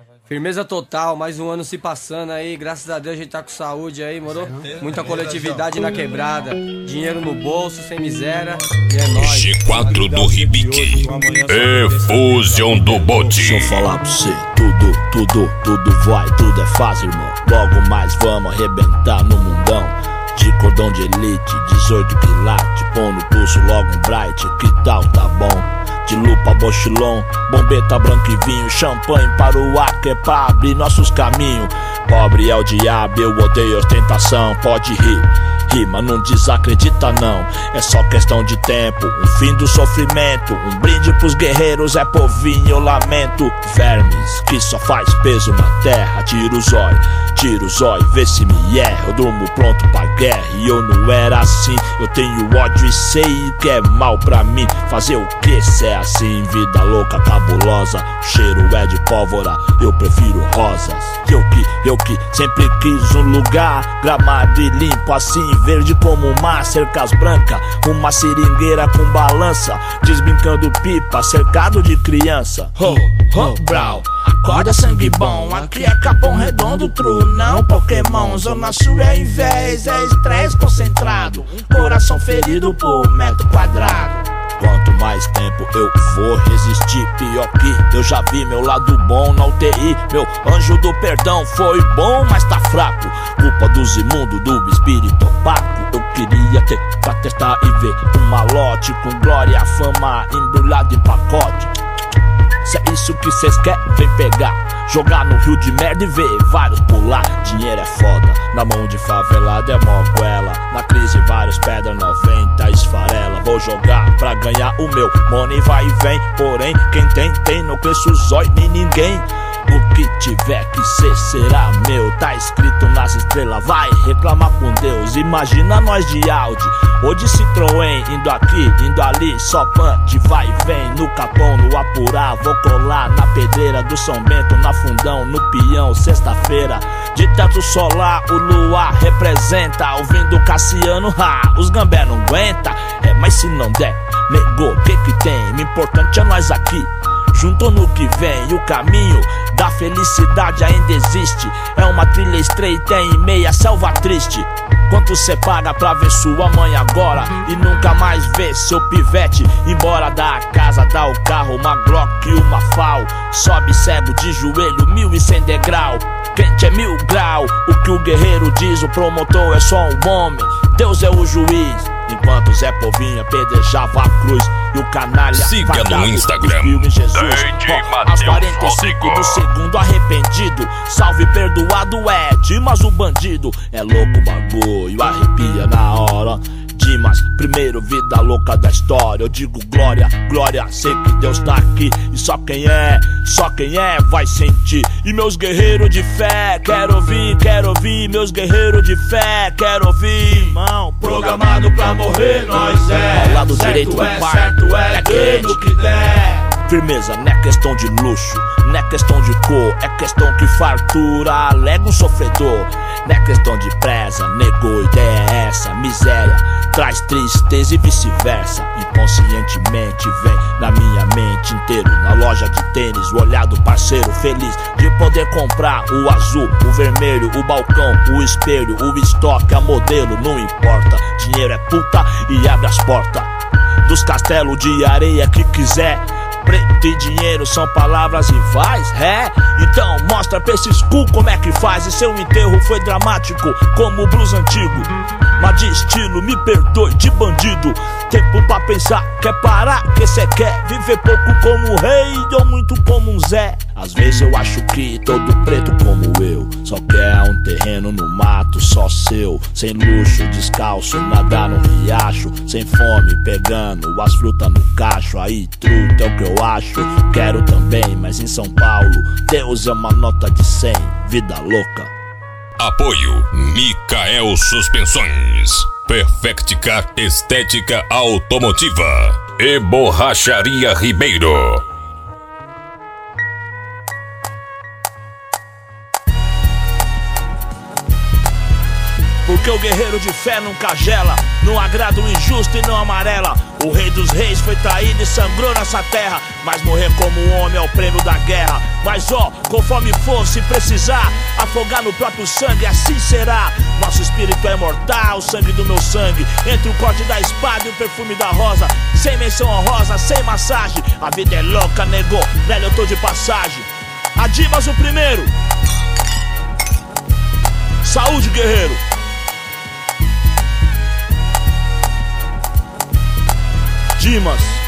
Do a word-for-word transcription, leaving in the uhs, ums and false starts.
Firmeza total, mais um ano se passando aí, graças a Deus a gente tá com saúde aí, moro? Muita coletividade na quebrada, dinheiro no bolso, sem miséria, e é nóis. G quatro do Ribique, Efusion do Bote. Deixa eu falar pra você, tudo, tudo, tudo vai, tudo é fácil, irmão. Logo mais vamos arrebentar no mundão. De cordão de elite, dezoito quilates, põe no pulso logo um bright, que tal, tá bom? De lupa, bochilon, bombeta, branco e vinho, champanhe para o ar, que é pra abrir nossos caminhos. Pobre é o diabo, eu odeio ostentação, pode rir, rir, mas não desacredita não. É só questão de tempo, um fim do sofrimento. Um brinde pros guerreiros, é povinho, eu lamento. Vermes, que só faz peso na terra. Tira o zóio, tira o zóio, vê se me erra. Eu durmo pronto pra guerra e eu não era assim. Eu tenho ódio e sei que é mal pra mim. Fazer o que se é assim? Vida louca, cabulosa. O cheiro é de pólvora, eu prefiro rosas. Eu que, eu que sempre quis um lugar gramado e limpo assim, verde como o mar, cercas brancas, uma seringueira com balança, desbrincando pipa, cercado de criança. Ho, ho, brau, acorda sangue bom, aqui é Capão Redondo, true, não Pokémon. Zona Sul é invés, é estresse concentrado, coração ferido por metro quadrado. Quanto mais tempo eu vou resistir, pior que eu já vi meu lado bom na U T I. Meu anjo do perdão foi bom, mas tá fraco. Culpa dos imundos, do espírito opaco. Eu queria ter pra testar e ver um malote com glória, fama embrulhado em pacote. Se é isso que cês querem, vem pegar. Jogar no rio de merda e ver vários pular. Dinheiro é foda, na mão de favelado é moguela. Na crise vários pedra noventa esfarela. Vou jogar pra ganhar o meu, money vai e vem. Porém, quem tem, tem, não cresce o zóio nem ninguém. O que tiver que ser será meu, tá escrito nas estrelas, vai reclamar com Deus. Imagina nós de Audi ou de Citroën, indo aqui, indo ali, só punch, vai e vem. No Capão, no Apurá, vou colar na pedreira do São Bento, na Fundão, no Peão, sexta-feira. De teto solar, o luar representa, ouvindo Cassiano, ha, os gambé não aguenta. É, mas se não der, negou, que que tem? O importante é nós aqui, junto no que vem. E o caminho da felicidade ainda existe, é uma trilha estreita em meia selva triste. Quanto cê paga pra ver sua mãe agora e nunca mais ver seu pivete embora da casa, dá o carro, uma Glock e uma Fal. Sobe cego de joelho, mil e cem degrau. Quente é mil grau, o que o guerreiro diz, o promotor é só um homem, Deus é o juiz. Enquanto Zé Povinho apedrejava a cruz e o canalha siga no Instagram em Jesus. Oh, aos quarenta e cinco do segundo arrependido, salve perdoado é Dimas o bandido. É louco o bagulho, arrepia na hora. Dimas, primeiro vida louca da história. Eu digo glória, glória, sei que Deus tá aqui. E só quem é, só quem é vai sentir. E meus guerreiros de fé, quero ouvir, quero ouvir. Meus guerreiros de fé, quero ouvir. Irmão, programado pra morrer nós é. Ao lado direito do é, pai, certo é, é no que der. Firmeza, não é questão de luxo, não é questão de cor, é questão que fartura alega um sofredor. Não é questão de presa, negou, ideia é essa. Miséria traz tristeza e vice-versa. Inconscientemente vem na minha mente inteiro. Na loja de tênis, o olhar do parceiro feliz de poder comprar o azul, o vermelho, o balcão, o espelho, o estoque, a modelo, não importa. Dinheiro é puta e abre as portas dos castelos de areia que quiser. Preto e dinheiro são palavras rivais, é? Então mostra pra esses cu como é que faz. E seu enterro foi dramático como o blues antigo, mas de estilo, me perdoe, de bandido. Tempo pra pensar, quer parar, que cê quer viver pouco como um rei ou muito como um Zé. Às vezes eu acho que todo preto como eu só quer um terreno no mato só seu, sem luxo, descalço, nadar no riacho, sem fome, pegando as frutas no cacho. Aí truta é o que eu acho, quero também, mas em São Paulo Deus é uma nota de cem, vida louca. Apoio Micael Suspensões, Perfect Car Estética Automotiva e Borracharia Ribeiro. Porque o guerreiro de fé nunca gela, não agrada o injusto e não amarela. O rei dos reis foi traído e sangrou nessa terra, mas morrer como um homem é o prêmio da guerra. Mas ó, conforme for, se precisar afogar no próprio sangue, assim será. Nosso espírito é mortal, o sangue do meu sangue, entre o corte da espada e o perfume da rosa. Sem menção honrosa, sem massagem, a vida é louca, nego, velho, eu tô de passagem. Adimas o primeiro. Saúde, guerreiro. Dimas.